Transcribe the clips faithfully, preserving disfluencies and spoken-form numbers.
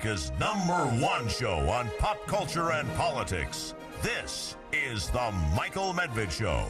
America's number one show on pop culture and politics. This is the Michael Medved Show.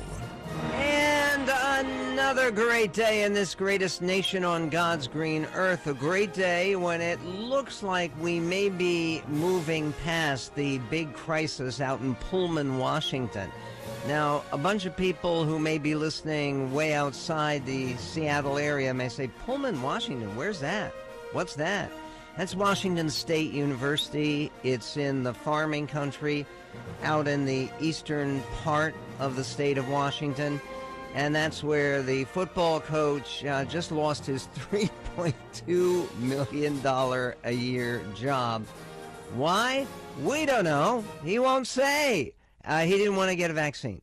And another great day in this greatest nation on God's green earth. A great day when it looks like we may be moving past the big crisis out in Pullman, Washington. Now, a bunch of people who may be listening way outside the Seattle area may say, Pullman, Washington, where's that? What's that? That's Washington State University. It's in the farming country out in the eastern part of the state of Washington. And that's where the football coach uh, just lost his three point two million dollars a year job. Why? We don't know. He won't say. Uh, he didn't want to get a vaccine.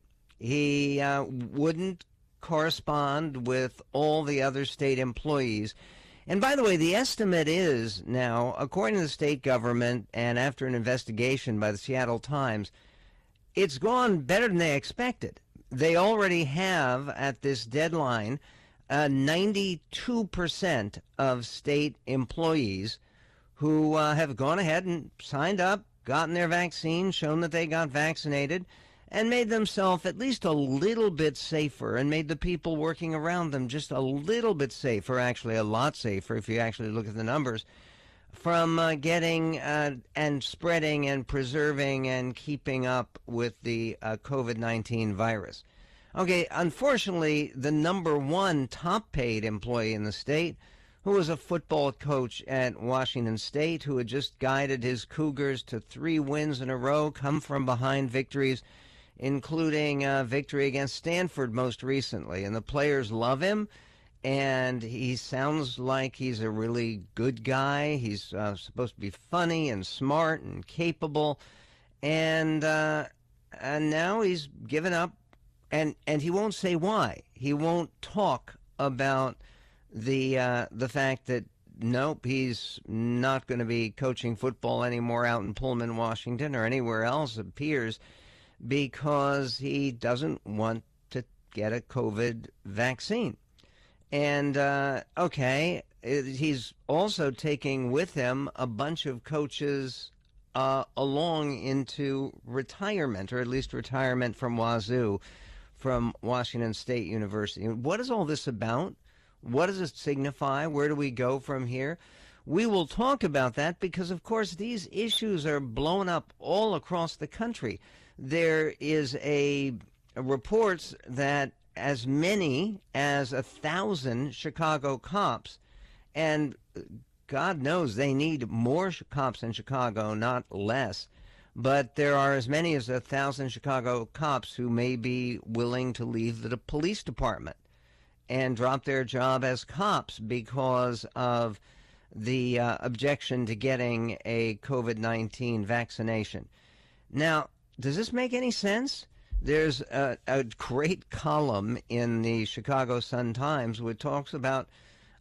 He uh, wouldn't correspond with all the other state employees. And by the way, the estimate is now, according to the state government and after an investigation by the Seattle Times, it's gone better than they expected. They already have, at this deadline, uh, ninety-two percent of state employees who uh, have gone ahead and signed up, gotten their vaccine, shown that they got vaccinated, and made themselves at least a little bit safer and made the people working around them just a little bit safer, actually a lot safer if you actually look at the numbers, from uh, getting uh, and spreading and preserving and keeping up with the uh, COVID nineteen virus. Okay, unfortunately, the number one top-paid employee in the state, who was a football coach at Washington State, who had just guided his Cougars to three wins in a row, come from behind victories, including a victory against Stanford most recently. And the players love him, and he sounds like he's a really good guy. He's uh, supposed to be funny and smart and capable. And, uh, and now he's given up, and, and he won't say why. He won't talk about the uh, the fact that, nope, he's not going to be coaching football anymore out in Pullman, Washington, or anywhere else, it appears, because he doesn't want to get a COVID vaccine. And, uh, okay, it, he's also taking with him a bunch of coaches uh, along into retirement, or at least retirement from Wazoo, from Washington State University. What is all this about? What does it signify? Where do we go from here? We will talk about that because, of course, these issues are blown up all across the country. There is a, a reports that as many as a thousand Chicago cops, and God knows they need more cops in Chicago, not less, but there are as many as a thousand Chicago cops who may be willing to leave the police department and drop their job as cops because of the uh, objection to getting a COVID nineteen vaccination. Now, does this make any sense? There's a, a great column in the Chicago Sun-Times which talks about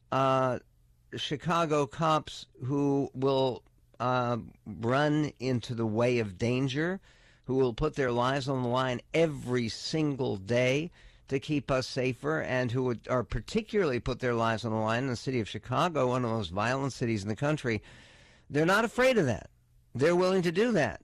uh, Chicago cops who will uh, run into the way of danger, who will put their lives on the line every single day to keep us safer, and who would, are particularly put their lives on the line in the city of Chicago, one of the most violent cities in the country. They're not afraid of that. They're willing to do that.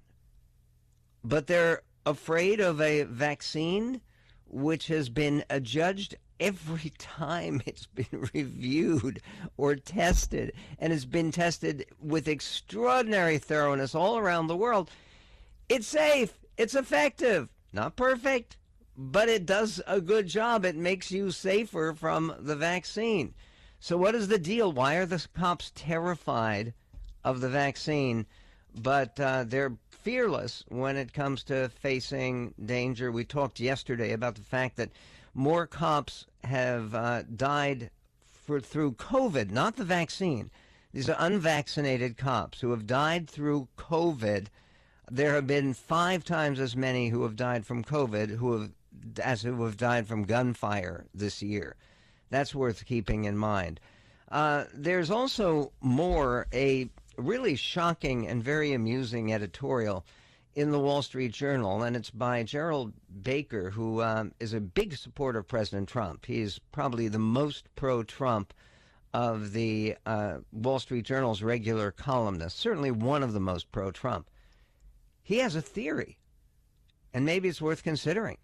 But they're afraid of a vaccine which has been adjudged every time it's been reviewed or tested, and has been tested with extraordinary thoroughness all around the world. It's safe. It's effective. Not perfect, but it does a good job. It makes you safer from the vaccine. So what is the deal? Why are the cops terrified of the vaccine, but uh, they're fearless when it comes to facing danger? We talked yesterday about the fact that more cops have uh, died for, through COVID, not the vaccine. These are unvaccinated cops who have died through COVID. There have been five times as many who have died from COVID who have as who have died from gunfire this year. That's worth keeping in mind. Uh, there's also more, a really shocking and very amusing editorial in the Wall Street Journal, and it's by Gerald Baker, who um, is a big supporter of President Trump. He's probably the most pro-Trump of the uh, Wall Street Journal's regular columnists, certainly one of the most pro-Trump, he has a theory, and maybe it's worth considering.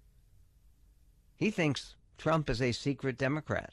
He thinks Trump is a secret Democrat.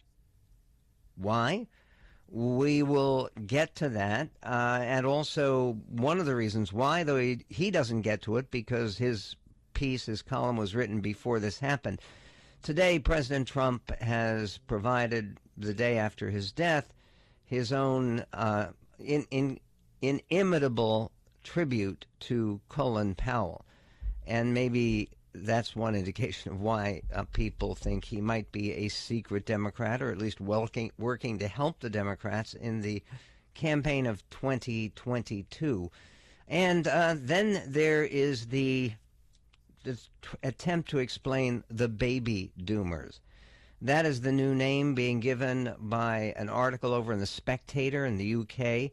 Why? We will get to that, uh, and also one of the reasons why, though he, he doesn't get to it because his piece, his column was written before this happened. Today, President Trump has provided, the day after his death, his own uh, in, in, inimitable tribute to Colin Powell. And maybe that's one indication of why uh, people think he might be a secret Democrat, or at least working, working to help the Democrats in the campaign of twenty twenty-two. And uh, then there is the, the attempt to explain the baby doomers. That is the new name being given by an article over in The Spectator in the U K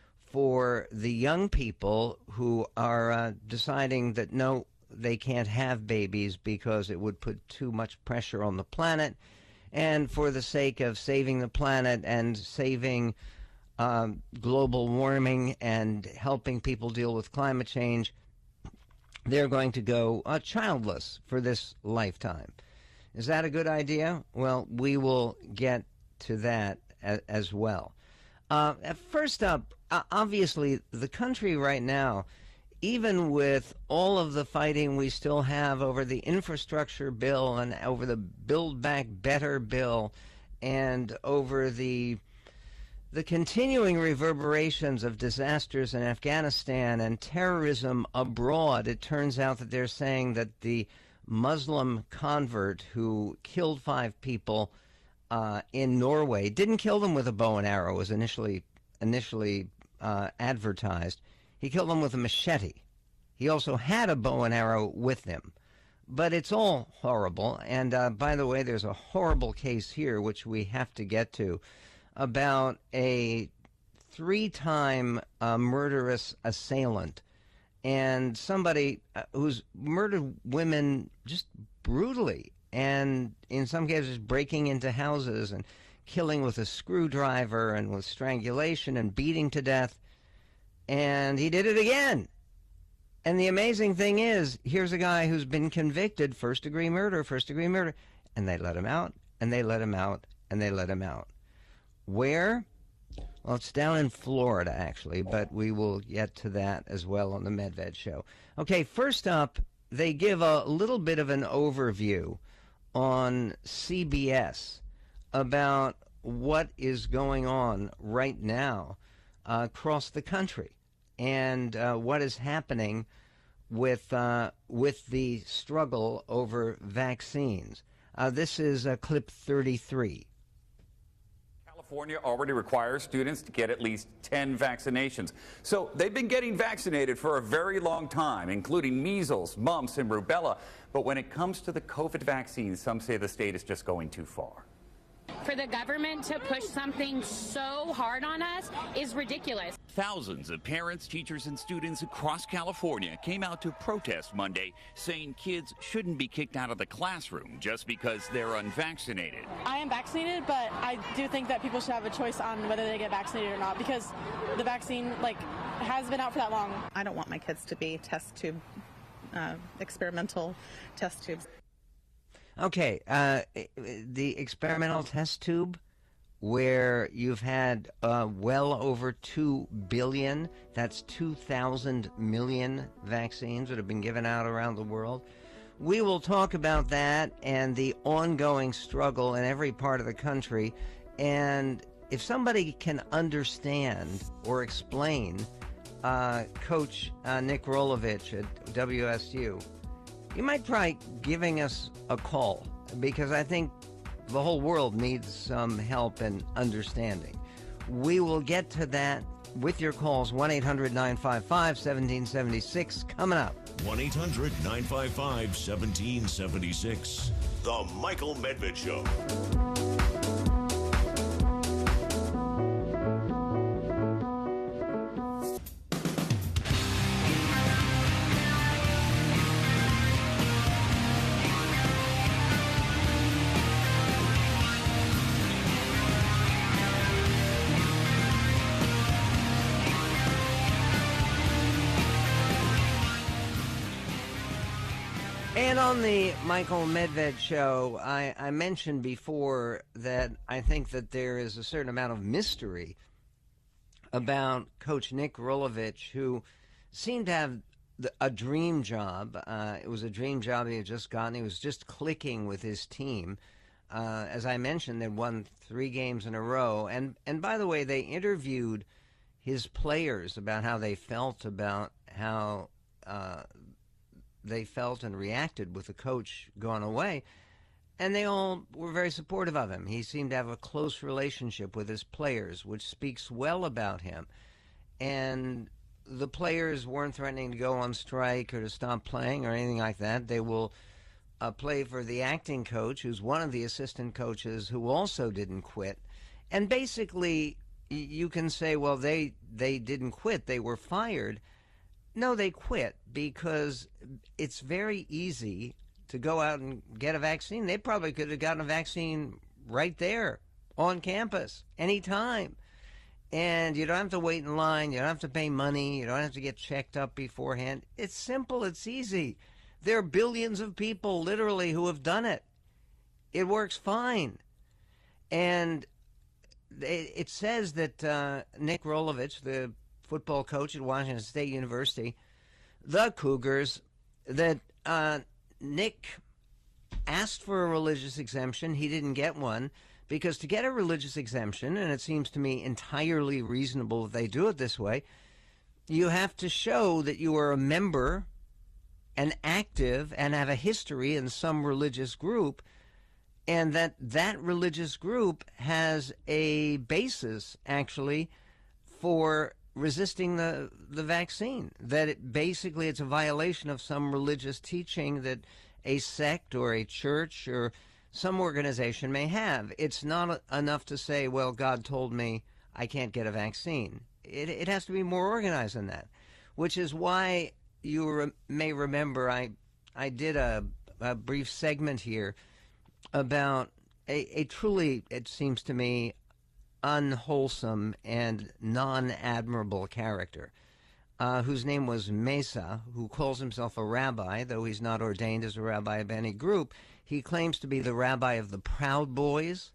for the young people who are uh, deciding that no, they can't have babies because it would put too much pressure on the planet, and for the sake of saving the planet and saving um, global warming and helping people deal with climate change, they're going to go uh, childless for this lifetime. Is that a good idea? Well, we will get to that a- as well. Uh, first up, uh, obviously, the country right now, even with all of the fighting we still have over the infrastructure bill and over the Build Back Better bill and over the the continuing reverberations of disasters in Afghanistan and terrorism abroad, it turns out that they're saying that the Muslim convert who killed five people uh, in Norway didn't kill them with a bow and arrow, as initially initially uh, advertised. He killed them with a machete. He also had a bow and arrow with him. But it's all horrible. And uh, by the way, there's a horrible case here, which we have to get to, about a three-time uh, murderous assailant and somebody uh, who's murdered women just brutally, and in some cases breaking into houses and killing with a screwdriver and with strangulation and beating to death. And he did it again. And the amazing thing is, here's a guy who's been convicted, first-degree murder, first-degree murder, and they let him out, and they let him out, and they let him out. Where? Well, it's down in Florida, actually, but we will get to that as well on the Medved Show. Okay, first up, they give a little bit of an overview on C B S about what is going on right now uh, across the country and uh, what is happening with uh, with the struggle over vaccines. Uh, this is uh, clip thirty-three. California already requires students to get at least ten vaccinations. So they've been getting vaccinated for a very long time, including measles, mumps, and rubella. But when it comes to the COVID vaccine, some say the state is just going too far. For the government to push something so hard on us is ridiculous. Thousands of parents, teachers, and students across California came out to protest Monday, saying kids shouldn't be kicked out of the classroom just because they're unvaccinated. I am vaccinated, but I do think that people should have a choice on whether they get vaccinated or not, because the vaccine, like, has been out for that long. I don't want my kids to be test tube, uh, experimental test tubes. Okay, uh, the experimental test tube, where you've had uh, well over two billion, that's two thousand million vaccines that have been given out around the world. We will talk about that and the ongoing struggle in every part of the country. And if somebody can understand or explain uh, Coach uh, Nick Rolovich at W S U, you might try giving us a call, because I think the whole world needs some help and understanding. We will get to that with your calls. one eight hundred nine five five one seven seven six coming up. one eight hundred nine five five one seven seven six. The Michael Medved Show. And on the Michael Medved show, I, I mentioned before that I think that there is a certain amount of mystery about Coach Nick Rolovich, who seemed to have the, a dream job. Uh, it was a dream job he had just gotten. He was just clicking with his team. Uh, as I mentioned, they won three games in a row. And, and by the way, they interviewed his players about how they felt about how uh, they felt and reacted with the coach going away. And they all were very supportive of him. He seemed to have a close relationship with his players, which speaks well about him. And the players weren't threatening to go on strike or to stop playing or anything like that. They will uh, play for the acting coach, who's one of the assistant coaches who also didn't quit. And basically, you can say, well, they, they didn't quit. They were fired. No, they quit because it's very easy to go out and get a vaccine. They probably could have gotten a vaccine right there on campus anytime. And you don't have to wait in line. You don't have to pay money. You don't have to get checked up beforehand. It's simple. It's easy. There are billions of people literally who have done it. It works fine. And it says that uh, Nick Rolovich, the football coach at Washington State University, the Cougars, that uh, Nick asked for a religious exemption. He didn't get one because to get a religious exemption, and it seems to me entirely reasonable if they do it this way, you have to show that you are a member and active and have a history in some religious group, and that that religious group has a basis, actually, for resisting the, the vaccine, that it, basically it's a violation of some religious teaching that a sect or a church or some organization may have. It's not enough to say, well, God told me I can't get a vaccine. It, it has to be more organized than that, which is why you re- may remember I, I did a, a brief segment here about a, a truly, it seems to me, unwholesome and non-admirable character uh, whose name was Mesa, who calls himself a rabbi, though he's not ordained as a rabbi of any group. He claims to be the rabbi of the Proud Boys,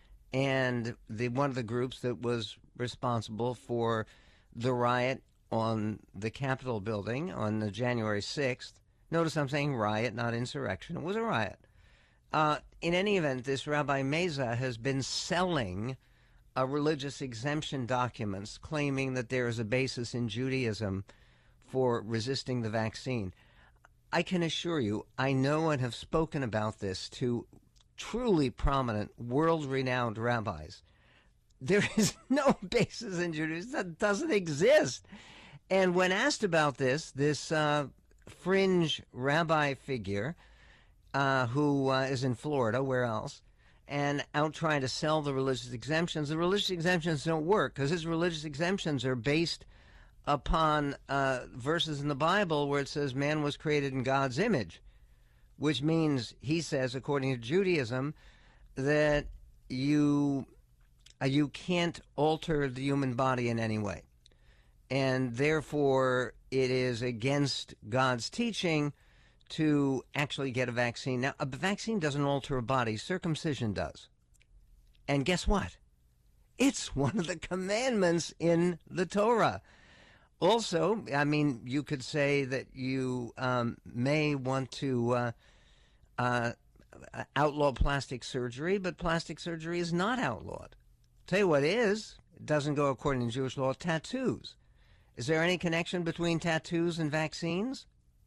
and the one of the groups that was responsible for the riot on the Capitol building on the January sixth. Notice I'm saying riot, not insurrection. It was a riot. Uh, in any event, this Rabbi Mesa has been selling Uh, religious exemption documents claiming that there is a basis in Judaism for resisting the vaccine. I can assure you, I know and have spoken about this to truly prominent, world-renowned rabbis. There is no basis in Judaism. That doesn't exist. And when asked about this, this uh, fringe rabbi figure uh, who uh, is in Florida, where else, and out trying to sell the religious exemptions. The religious exemptions don't work because his religious exemptions are based upon uh, verses in the Bible where it says man was created in God's image, which means, he says, according to Judaism, that you uh, you can't alter the human body in any way. And therefore, it is against God's teaching to actually get a vaccine. Now, a vaccine doesn't alter a body. Circumcision does. And guess what? It's one of the commandments in the Torah. Also, I mean, you could say that you um, may want to uh, uh, outlaw plastic surgery, but plastic surgery is not outlawed. Tell you what is. It doesn't go according to Jewish law. Tattoos. Is there any connection between tattoos and vaccines?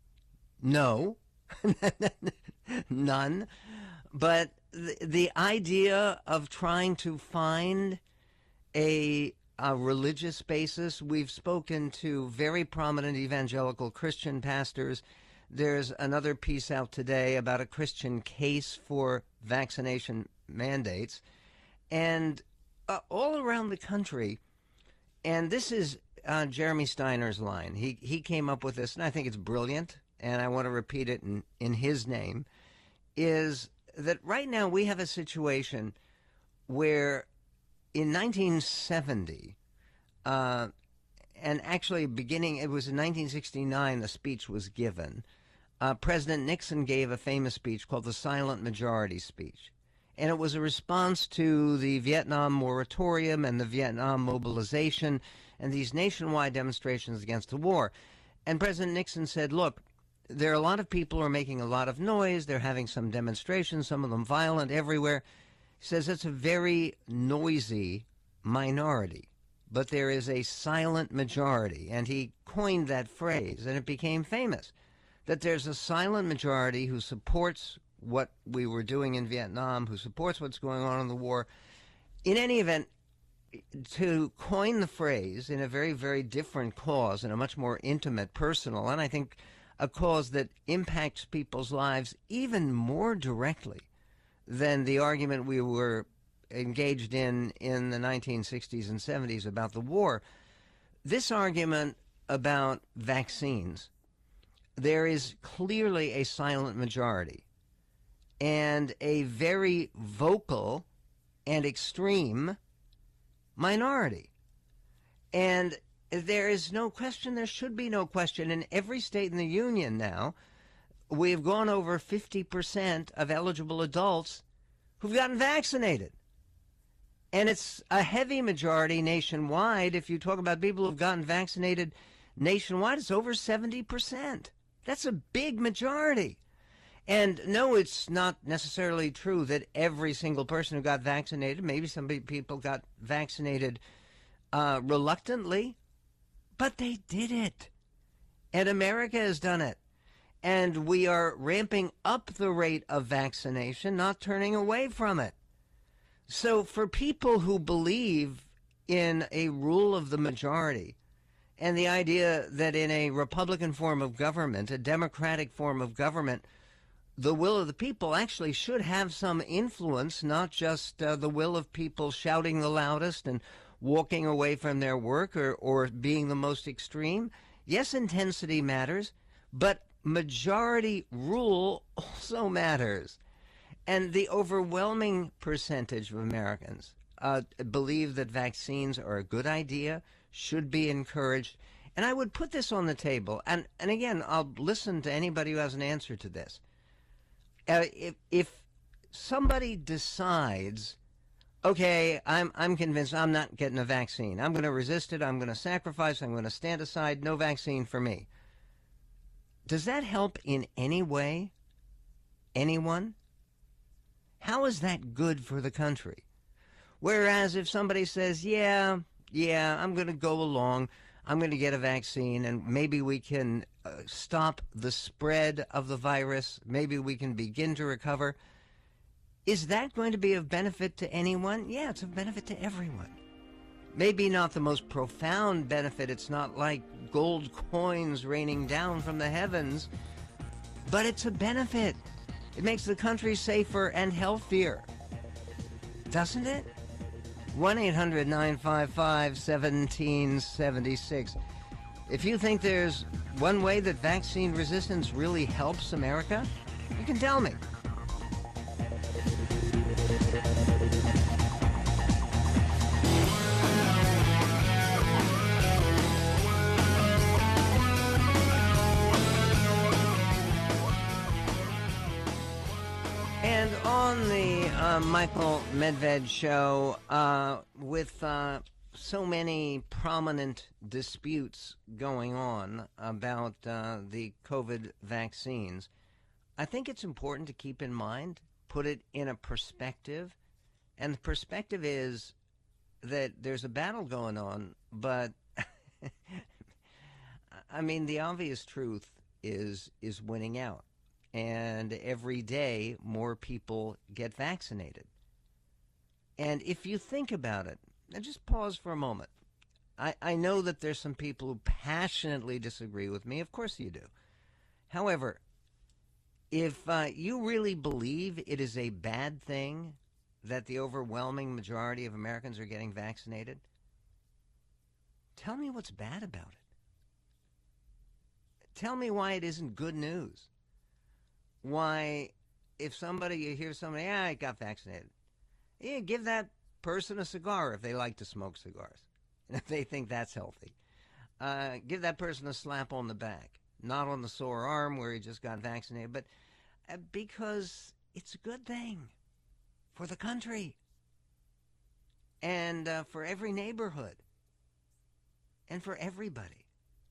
No, none. But the, the idea of trying to find a, a religious basis, we've spoken to very prominent evangelical Christian pastors. There's another piece out today about a Christian case for vaccination mandates. And uh, all around the country, and this is uh, Jeremy Steiner's line. He, he came up with this, and I think it's brilliant, and I want to repeat it in, in his name, is that right now we have a situation where in nineteen seventy, uh, and actually beginning, it was in nineteen sixty-nine the speech was given, uh, President Nixon gave a famous speech called the Silent Majority Speech. And it was a response to the Vietnam moratorium and the Vietnam mobilization and these nationwide demonstrations against the war. And President Nixon said, look, there are a lot of people who are making a lot of noise. They're having some demonstrations, some of them violent everywhere. He says it's a very noisy minority, but there is a silent majority. And he coined that phrase, and it became famous, that there's a silent majority who supports what we were doing in Vietnam, who supports what's going on in the war. In any event, to coin the phrase in a very, very different cause, in a much more intimate, personal, and I think a cause that impacts people's lives even more directly than the argument we were engaged in in the nineteen sixties and seventies about the war, this argument about vaccines, there is clearly a silent majority and a very vocal and extreme minority. And there is no question, there should be no question, in every state in the Union now, we've gone over fifty percent of eligible adults who've gotten vaccinated. And it's a heavy majority nationwide. If you talk about people who've gotten vaccinated nationwide, it's over seventy percent. That's a big majority. And no, it's not necessarily true that every single person who got vaccinated, maybe some people got vaccinated uh, reluctantly, but they did it. And America has done it. And we are ramping up the rate of vaccination, not turning away from it. So for people who believe in a rule of the majority and the idea that in a Republican form of government, a democratic form of government, the will of the people actually should have some influence, not just uh, the will of people shouting the loudest and walking away from their work or, or being the most extreme. Yes, intensity matters, but majority rule also matters. And the overwhelming percentage of Americans uh, believe that vaccines are a good idea, should be encouraged. And I would put this on the table. And, and again, I'll listen to anybody who has an answer to this. Uh, if, if somebody decides, okay, I'm, I'm convinced I'm not getting a vaccine. I'm going to resist it. I'm going to sacrifice. I'm going to stand aside. No vaccine for me. Does that help in any way anyone? How is that good for the country? Whereas if somebody says, yeah, yeah, I'm going to go along, I'm going to get a vaccine, and maybe we can uh, stop the spread of the virus, maybe we can begin to recover, is that going to be of benefit to anyone? Yeah, it's of benefit to everyone. Maybe not the most profound benefit. It's not like gold coins raining down from the heavens, but it's a benefit. It makes the country safer and healthier, doesn't it? one eight hundred nine five five one seven seven six. If you think there's one way that vaccine resistance really helps America, you can tell me. And on the uh, Michael Medved show, uh, with uh, so many prominent disputes going on about uh, the COVID vaccines, I think it's important to keep in mind, put it in a perspective. And the perspective is that there's a battle going on, but I mean, the obvious truth is is winning out. And every day, more people get vaccinated. And if you think about it, now just pause for a moment. I, I know that there's some people who passionately disagree with me. Of course you do. However, if uh, you really believe it is a bad thing that the overwhelming majority of Americans are getting vaccinated, tell me what's bad about it. Tell me why it isn't good news. Why, if somebody, you hear somebody, yeah, I got vaccinated. Yeah, give that person a cigar if they like to smoke cigars, and if they think that's healthy. Uh, give that person a slap on the back. not on the sore arm where he just got vaccinated, but uh, because it's a good thing for the country and uh, for every neighborhood and for everybody.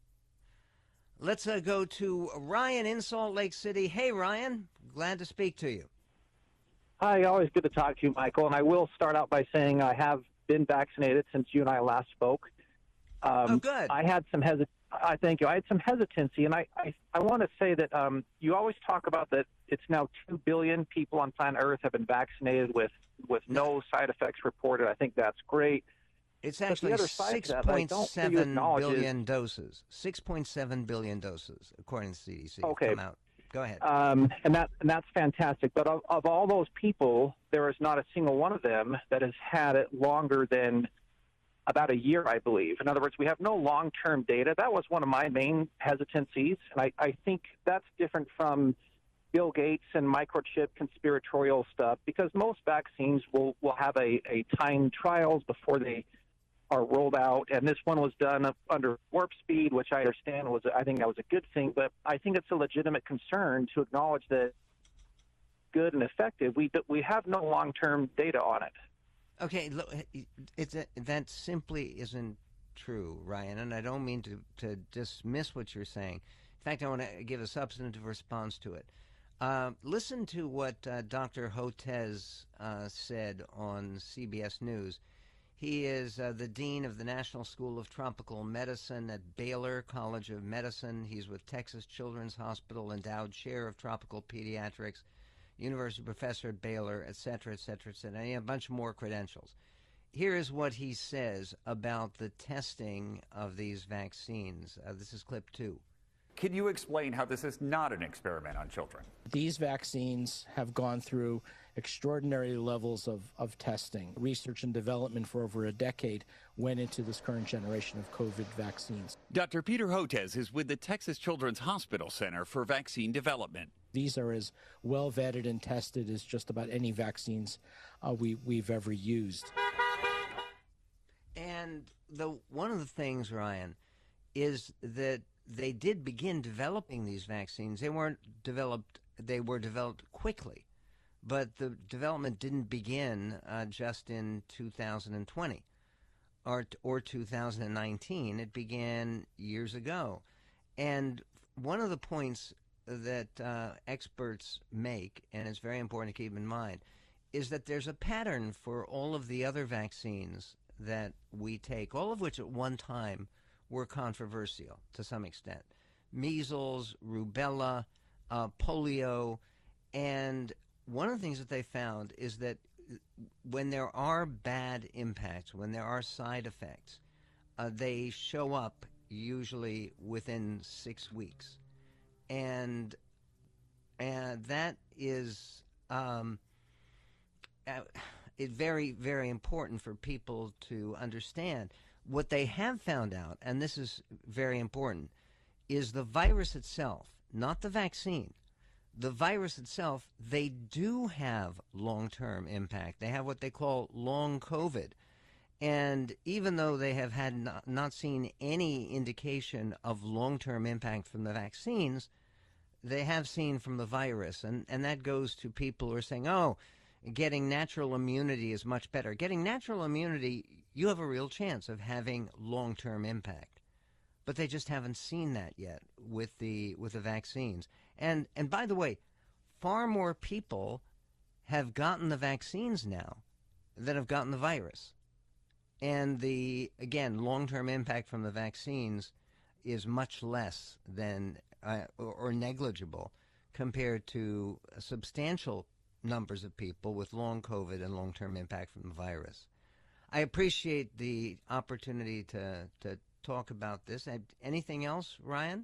Let's uh, go to Ryan in Salt Lake City. Hey, Ryan, glad to speak to you. Hi, always good to talk to you, Michael. And I will start out by saying I have been vaccinated since you and I last spoke. Um, oh, good. I had some hesit- I thank you. I had some hesitancy, and I, I, I want to say that um, you always talk about that it's now two billion people on planet Earth have been vaccinated with, with no side effects reported. I think that's great. It's actually six point seven billion doses. six point seven billion doses, according to the C D C. Okay. Come out. Go ahead. Um, and that and that's fantastic. But of, of all those people, there is not a single one of them that has had it longer than about a year, I believe. In other words, we have no long-term data. That was one of my main hesitancies, and I, I think that's different from Bill Gates and microchip conspiratorial stuff, because most vaccines will, will have a, a timed trials before they are rolled out, and this one was done under warp speed, which I understand was, I think that was a good thing, but I think it's a legitimate concern to acknowledge that good and effective. We we have no long-term data on it. Okay, look, it's a, that simply isn't true, Ryan, and I don't mean to, to dismiss what you're saying. In fact, I want to give a substantive response to it. Uh, listen to what uh, Doctor Hotez uh, said on C B S News. He is uh, the dean of the National School of Tropical Medicine at Baylor College of Medicine. He's with Texas Children's Hospital, endowed chair of tropical pediatrics, university professor at Baylor, et cetera, et cetera, et cetera, and a bunch more credentials. Here is what he says about the testing of these vaccines. Uh, this is clip two. Can you explain how this is not an experiment on children? These vaccines have gone through extraordinary levels of, of testing. Research and development for over a decade went into this current generation of COVID vaccines. Doctor Peter Hotez is with the Texas Children's Hospital Center for Vaccine Development. These are as well vetted and tested as just about any vaccines uh, we, we've ever used. And the one of the things, Ryan, is that they did begin developing these vaccines. They weren't developed, they were developed quickly, but the development didn't begin uh, just in two thousand twenty or, or two thousand nineteen. It began years ago. And one of the points that uh, experts make, and it's very important to keep in mind, is that there's a pattern for all of the other vaccines that we take, all of which at one time were controversial to some extent. Measles, rubella, uh, polio, and one of the things that they found is that when there are bad impacts, when there are side effects, uh, they show up usually within six weeks. And and that is um, uh, it very, very important for people to understand. What they have found out, and this is very important, is the virus itself, not the vaccine. The virus itself, they do have long-term impact. They have what they call long COVID. And even though they have had not, not seen any indication of long-term impact from the vaccines, they have seen from the virus. And, and that goes to people who are saying, oh, getting natural immunity is much better. Getting natural immunity, you have a real chance of having long-term impact. But they just haven't seen that yet with the with the vaccines. And and by the way, far more people have gotten the vaccines now than have gotten the virus. And the, again, long-term impact from the vaccines is much less than uh, or, or negligible compared to substantial numbers of people with long COVID and long-term impact from the virus. I appreciate the opportunity to, to talk about this. Anything else, Ryan?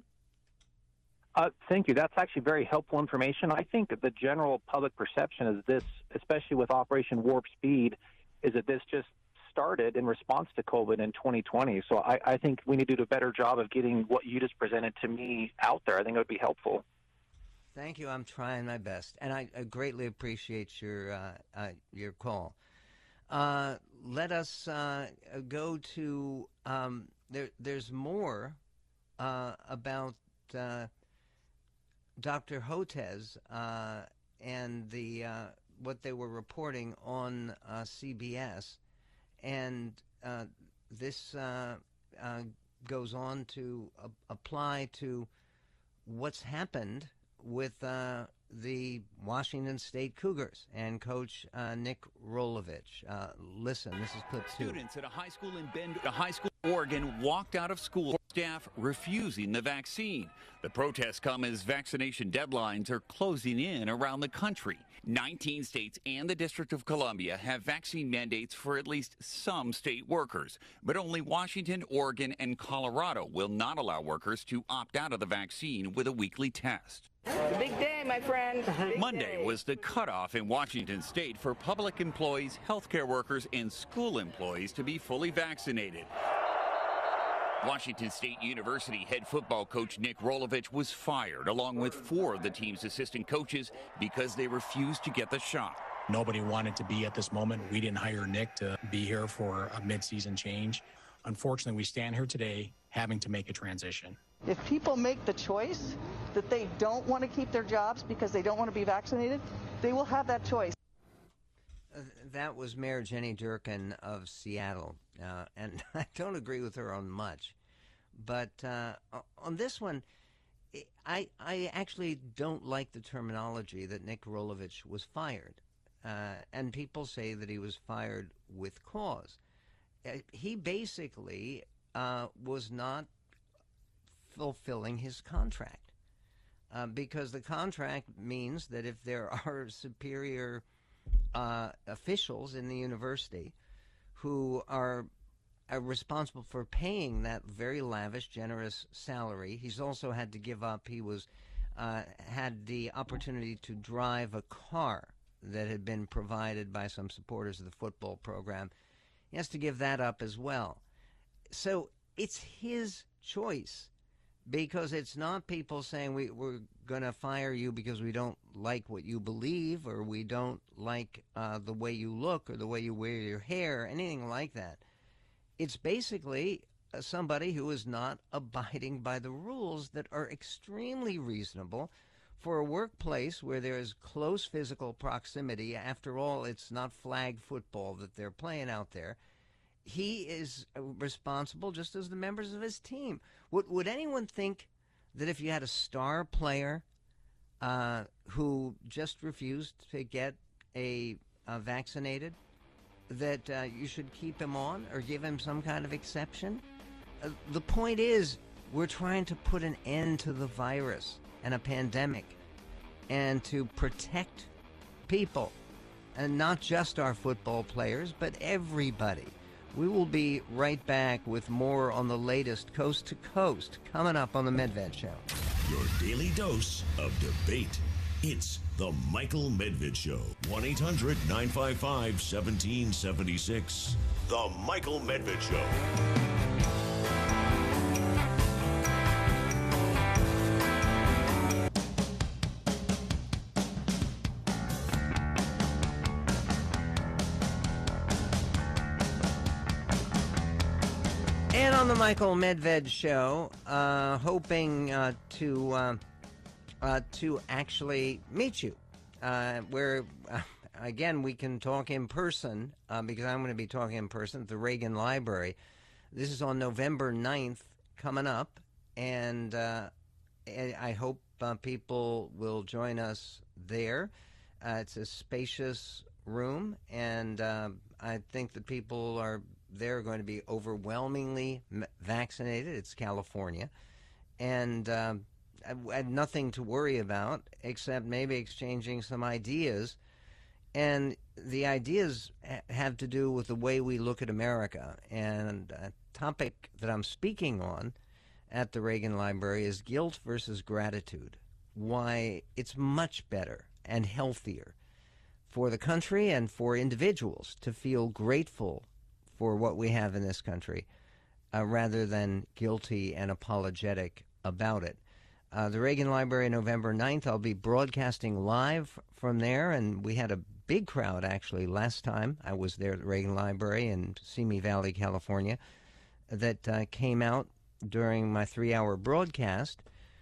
Uh, thank you. That's actually very helpful information. I think that the general public perception is this, especially with Operation Warp Speed, is that this just started in response to COVID in twenty twenty. So I, I think we need to do a better job of getting what you just presented to me out there. I think it would be helpful. Thank you. I'm trying my best, and I, I greatly appreciate your uh, uh, your call. Uh, let us uh, go to um, there. There's more uh, about uh, Doctor Hotez uh, and the uh, what they were reporting on uh, C B S, and uh, this uh, uh, goes on to uh, apply to what's happened with uh, the Washington State Cougars and Coach uh, Nick Rolovich. Uh, listen, this is clip two. Students at a high school in Bend, a high school in Oregon, walked out of school. Staff refusing the vaccine. The protests come as vaccination deadlines are closing in around the country. nineteen states and the District of Columbia have vaccine mandates for at least some state workers, but only Washington, Oregon, and Colorado will not allow workers to opt out of the vaccine with a weekly test. It's a big day, my friend. Big Monday day. was the cutoff in Washington state for public employees, healthcare workers, and school employees to be fully vaccinated. Washington State University head football coach Nick Rolovich was fired, along with four of the team's assistant coaches, because they refused to get the shot. Nobody wanted to be at this moment. We didn't hire Nick to be here for a midseason change. Unfortunately, we stand here today having to make a transition. If people make the choice that they don't want to keep their jobs because they don't want to be vaccinated, they will have that choice. Uh, that was Mayor Jenny Durkan of Seattle, uh, and I don't agree with her on much. But uh, on this one, I, I actually don't like the terminology that Nick Rolovich was fired. Uh, and people say that he was fired with cause. Uh, he basically uh, was not fulfilling his contract. Uh, because the contract means that if there are superior uh, officials in the university who are, are responsible for paying that very lavish, generous salary, he's also had to give up. He was uh, had the opportunity to drive a car that had been provided by some supporters of the football program. He has to give that up as well. So it's his choice. Because it's not people saying we, we're going to fire you because we don't like what you believe or we don't like uh, the way you look or the way you wear your hair, anything like that. It's basically uh, somebody who is not abiding by the rules that are extremely reasonable for a workplace where there is close physical proximity. After all, it's not flag football that they're playing out there. He is responsible just as the members of his team. Would, would anyone think that if you had a star player uh, who just refused to get a, a vaccinated, that uh, you should keep him on or give him some kind of exception? Uh, the point is, we're trying to put an end to the virus and a pandemic and to protect people, and not just our football players, but everybody. We will be right back with more on the latest Coast to Coast coming up on the Medved Show. Your daily dose of debate. It's the Michael Medved Show. one eight hundred nine five five one seven seven six. The Michael Medved Show. And on the Michael Medved Show, uh, hoping uh, to uh, uh, to actually meet you, uh, where uh, again we can talk in person uh, because I'm going to be talking in person at the Reagan Library. This is on November ninth coming up, and uh, I hope uh, people will join us there. Uh, it's a spacious room, and uh, I think that people are. They're going to be overwhelmingly vaccinated. It's California. And uh, I had nothing to worry about except maybe exchanging some ideas. And the ideas ha- have to do with the way we look at America. And a topic that I'm speaking on at the Reagan Library is guilt versus gratitude. Why it's much better and healthier for the country and for individuals to feel grateful for what we have in this country, uh, rather than guilty and apologetic about it. Uh, the Reagan Library, November ninth, I'll be broadcasting live from there, and we had a big crowd, actually, last time I was there at the Reagan Library in Simi Valley, California, that uh, came out during my three-hour broadcast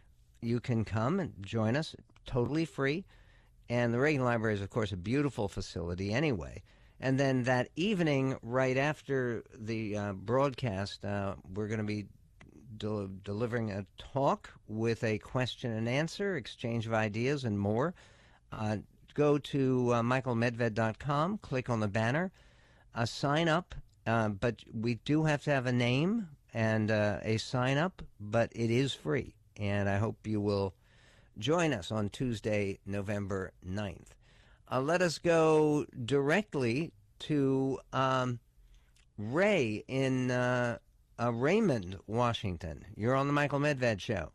you can come and join us, totally free. And the Reagan Library is, of course, a beautiful facility anyway. And then that evening, right after the uh, broadcast, uh, we're going to be del- delivering a talk with a question and answer, exchange of ideas, and more. Uh, go to uh, michael medved dot com, click on the banner, uh, sign up. Uh, but we do have to have a name and uh, a sign up, but it is free. And I hope you will join us on Tuesday, November ninth. Uh, let us go directly to um, Ray in uh, uh, Raymond, Washington. You're on the Michael Medved Show.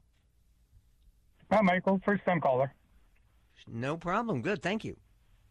Hi, Michael. First-time caller. No problem. Good. Thank you.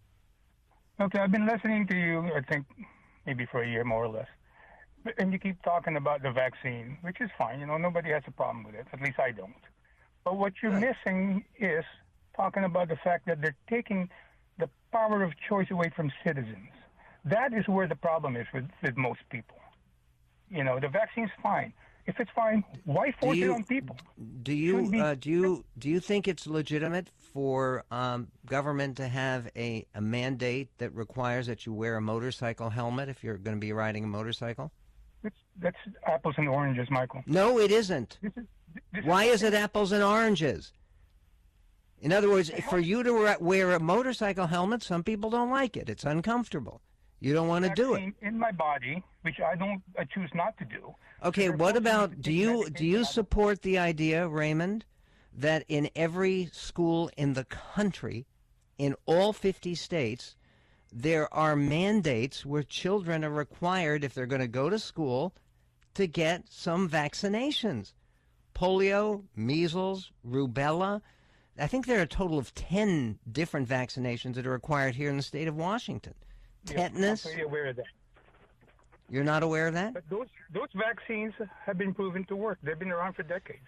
Okay, I've been listening to you, I think, maybe for a year, more or less. And you keep talking about the vaccine, which is fine. You know, nobody has a problem with it. At least I don't. But what you're Good. missing is talking about the fact that they're taking the power of choice away from citizens. That is where the problem is with, with most people. You know, the vaccine's fine. If it's fine, why force you, it on people? Do you be, uh, do you do you think it's legitimate for um, government to have a, a mandate that requires that you wear a motorcycle helmet if you're going to be riding a motorcycle? It's, that's apples and oranges, Michael. No, it isn't. This is, this Why is, is it apples and oranges? In other words, for you to wear a motorcycle helmet, some people don't like it. It's uncomfortable. You don't want to do it. In my body, which I don't, I choose not to do. Okay, what about, do you do you support the idea, Raymond, that in every school in the country, in all fifty states, there are mandates where children are required, if they're going to go to school, to get some vaccinations? Polio, measles, rubella. I think there are a total of ten different vaccinations that are required here in the state of Washington. Tetanus. I'm pretty aware of that. You're not aware of that? But those those vaccines have been proven to work. They've been around for decades.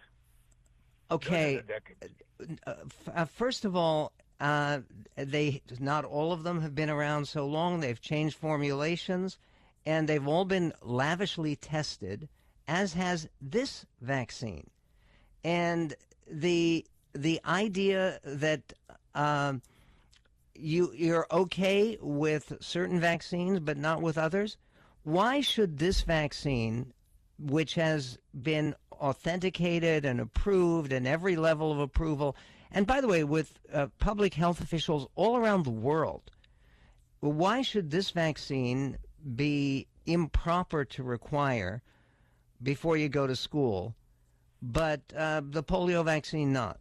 Okay. Uh, uh, first of all, uh, they not all of them have been around so long. They've changed formulations, and they've all been lavishly tested, as has this vaccine. And the the idea that um, you you're okay with certain vaccines but not with others. Why should this vaccine, which has been authenticated and approved and every level of approval, and by the way, with uh, public health officials all around the world, why should this vaccine be improper to require before you go to school, but uh, the polio vaccine not?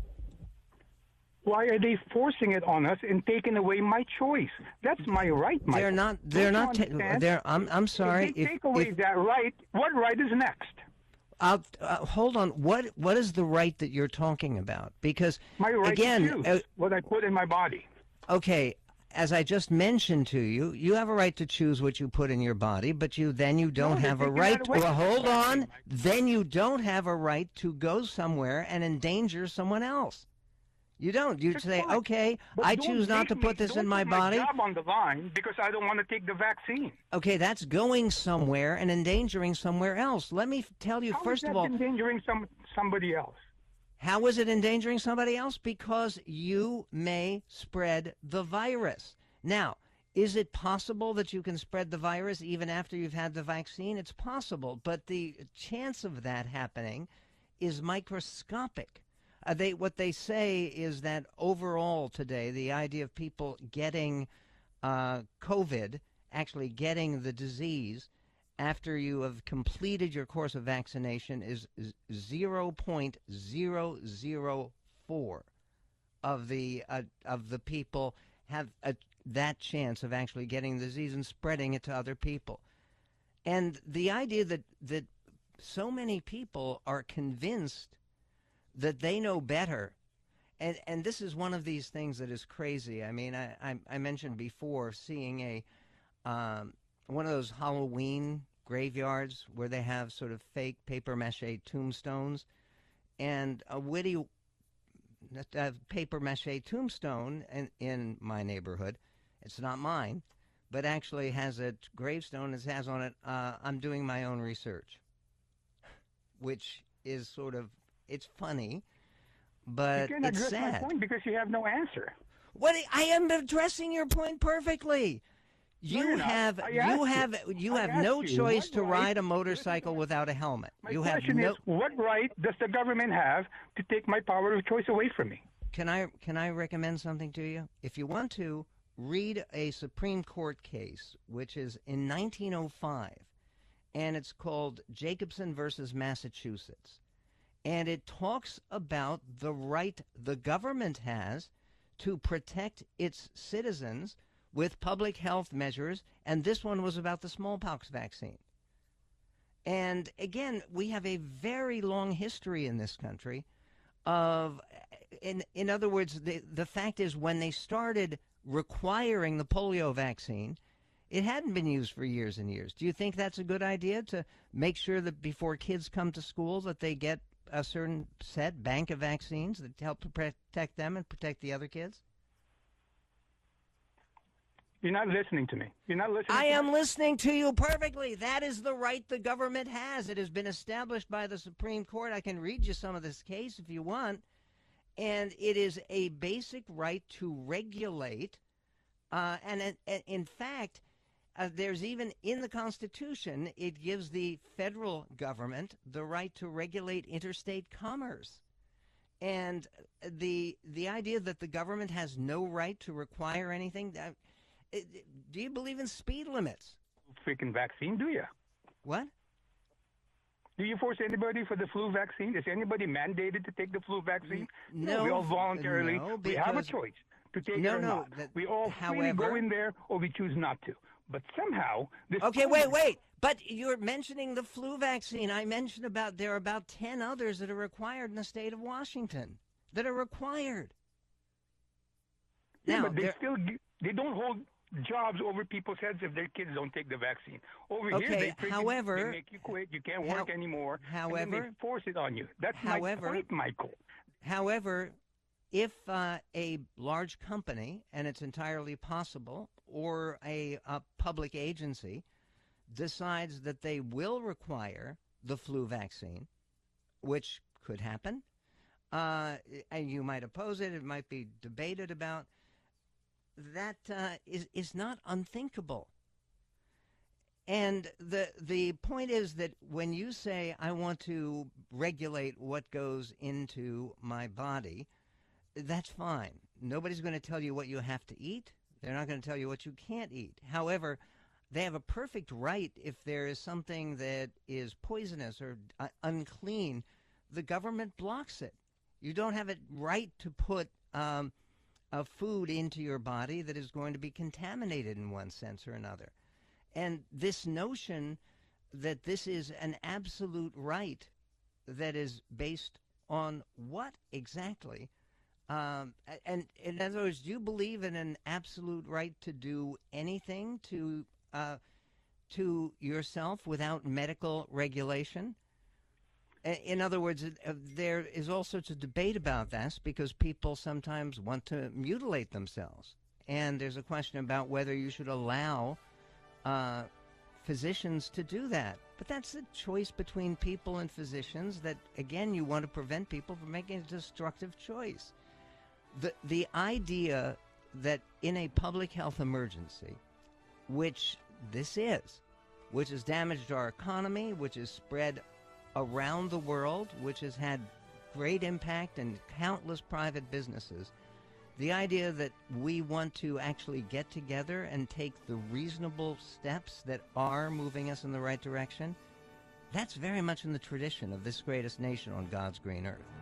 Why are they forcing it on us and taking away my choice? That's my right, Michael. They're not. They're Don't not. Ta- they're. I'm. I'm sorry. If they if, take away if, that right, what right is next? Uh, uh, hold on. What What is the right that you're talking about? Because my right again, to choose uh, what I put in my body. Okay. As I just mentioned to you, you have a right to choose what you put in your body, but you then you don't No, have a right. To, well, hold on. Then you don't have a right to go somewhere and endanger someone else. You don't. You say, fine. okay, But I don't choose not to make put me- this don't in my put body. My job on the line because I don't want to take the vaccine. Okay, that's going somewhere and endangering somewhere else. Let me f- tell you, How first is of that all, endangering some somebody else? how is it endangering somebody else? Because you may spread the virus. Now, is it possible that you can spread the virus even after you've had the vaccine? It's possible, but the chance of that happening is microscopic. Uh, they what they say is that overall today, the idea of people getting uh, COVID, actually getting the disease after you have completed your course of vaccination, is zero point zero zero four of the uh, of the people have a, that chance of actually getting the disease and spreading it to other people. And the idea that that so many people are convinced that they know better, and and this is one of these things that is crazy. I mean, I I, I mentioned before seeing a um, one of those Halloween graveyards where they have sort of fake paper mache tombstones, and a witty uh, paper mache tombstone in, in my neighborhood. It's not mine, but actually has a gravestone that has on it, uh, I'm doing my own research, which is sort of, it's funny, but you can't it's address sad. my point because you have no answer. What I am addressing your point perfectly. No, You you're not. have I you asked have you. you I have asked no you, choice what to right- ride a motorcycle without a helmet. My You have question no. is, what right does the government have to take my power of choice away from me? Can I can I recommend something to you? If you want to, read a Supreme Court case, which is in nineteen oh five, and it's called Jacobson versus Massachusetts, and it talks about the right the government has to protect its citizens with public health measures, and this one was about the smallpox vaccine. And again, we have a very long history in this country of, in in other words, the the fact is when they started requiring the polio vaccine, it hadn't been used for years and years. Do you think that's a good idea to make sure that before kids come to school that they get a certain set bank of vaccines that help to protect them and protect the other kids? You're not listening to me. You're not listening I to am me. listening to you perfectly. That is the right the government has. It has been established by the Supreme Court. I can read you some of this case if you want. And it is a basic right to regulate. Uh, and, and in fact, uh, there's even in the Constitution, it gives the federal government the right to regulate interstate commerce. And the the idea that the government has no right to require anything, uh, do you believe in speed limits? Freaking vaccine, do you? What? Do you force anybody for the flu vaccine? Is anybody mandated to take the flu vaccine? No, we all voluntarily. no, we have a because- choice to take No, it or no, not. that- we all freely however- go in there, or we choose not to. But somehow, this. Okay, wait, wait. But you're mentioning the flu vaccine. I mentioned about there are about ten others that are required in the state of Washington that are required. Yeah, Now, but they there- still gi- they don't hold jobs over people's heads if their kids don't take the vaccine. Over here, Okay, they freaking- however- they make you quit. You can't how- work anymore. and then however- they force it on you. That's however- my point, Michael. However, if uh, a large company, and it's entirely possible, or a, a public agency decides that they will require the flu vaccine, which could happen, uh, and you might oppose it, it might be debated about, that uh, is, is not unthinkable. And the the point is that when you say, I want to regulate what goes into my body, that's fine. Nobody's going to tell you what you have to eat. They're not going to tell you what you can't eat. However, they have a perfect right if there is something that is poisonous or uh, unclean, the government blocks it. You don't have a right to put um, a food into your body that is going to be contaminated in one sense or another. And this notion that this is an absolute right that is based on what exactly? Um, and in other words, do you believe in an absolute right to do anything to uh, to yourself without medical regulation? In other words, uh, there is all sorts of debate about this because people sometimes want to mutilate themselves. And there's a question about whether you should allow uh, physicians to do that. But that's a choice between people and physicians that, again, you want to prevent people from making a destructive choice. The, the idea that in a public health emergency, which this is, which has damaged our economy, which has spread around the world, which has had great impact in countless private businesses, the idea that we want to actually get together and take the reasonable steps that are moving us in the right direction, that's very much in the tradition of this greatest nation on God's green earth.